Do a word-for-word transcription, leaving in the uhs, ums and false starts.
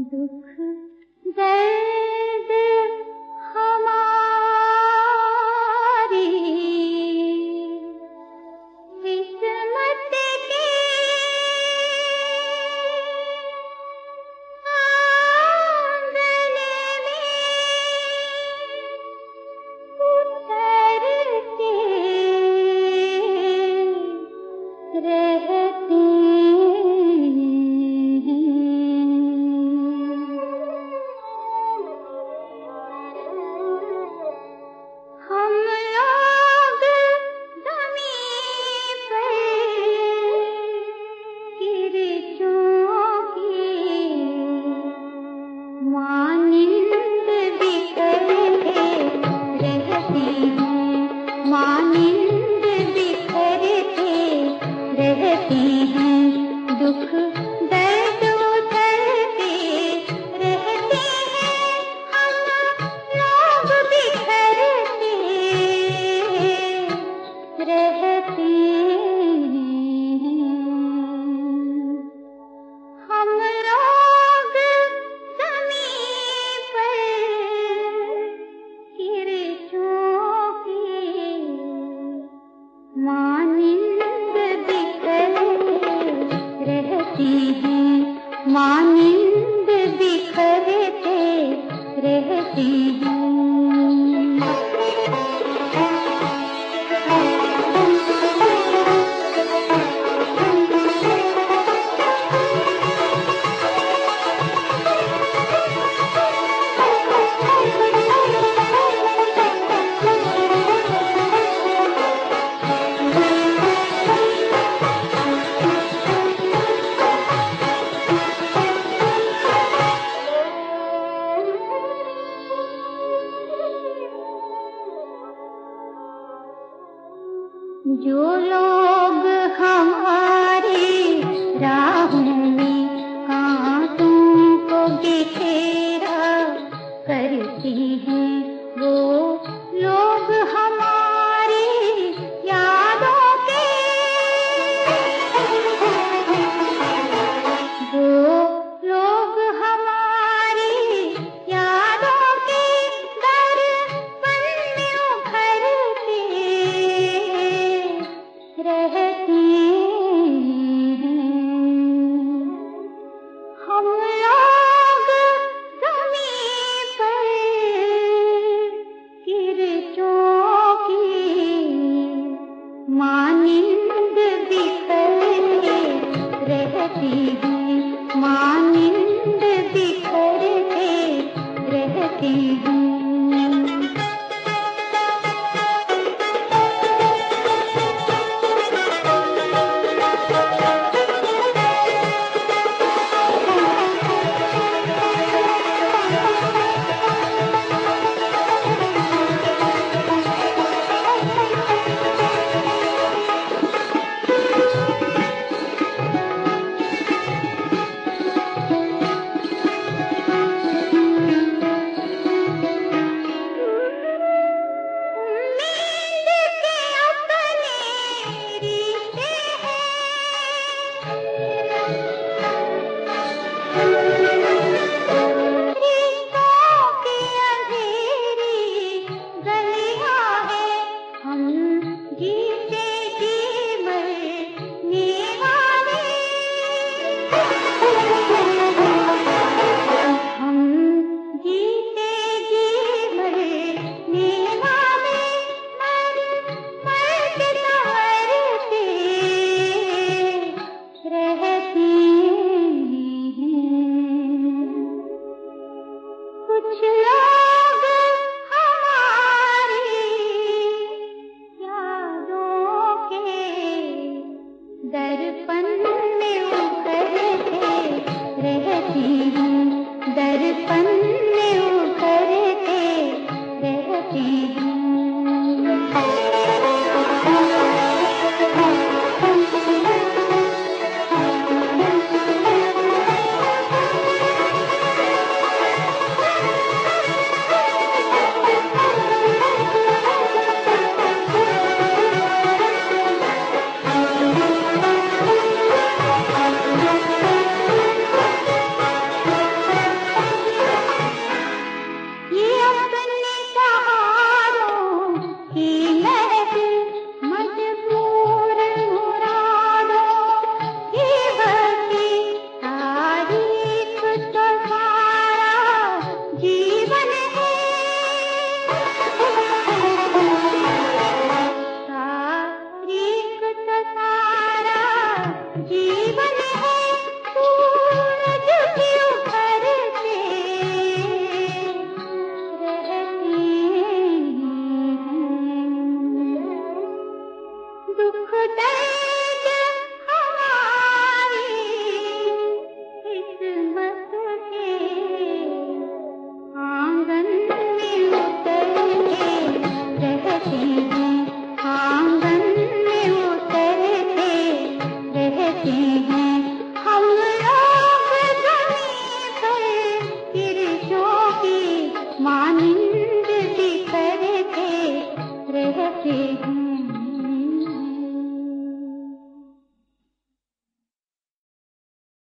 दुख दर्द हमारी किस्मत के आंगन में उतरते रहते मानिंद बिखरते रहते हैं, दुख दर्द उतरते रहते हैं, हम लोग बिखरते रहते हैं, हम लोग ज़मीन पर गिरे मानिंद बिखरते रहते हैं, मानिंद बिखरते रहते हैं। जो लोग हमारी राहों में कांटों को बिखेरा करते हैं, वो लोग हमारी यादों के, वो लोग हमारी यादों के दर्पण में उभरते रहते हैं, हम लोग ज़मीन पर गिरे चौकी मानिंद बिखरते रहते हैं, मानिंद बिखरते रहते हैं।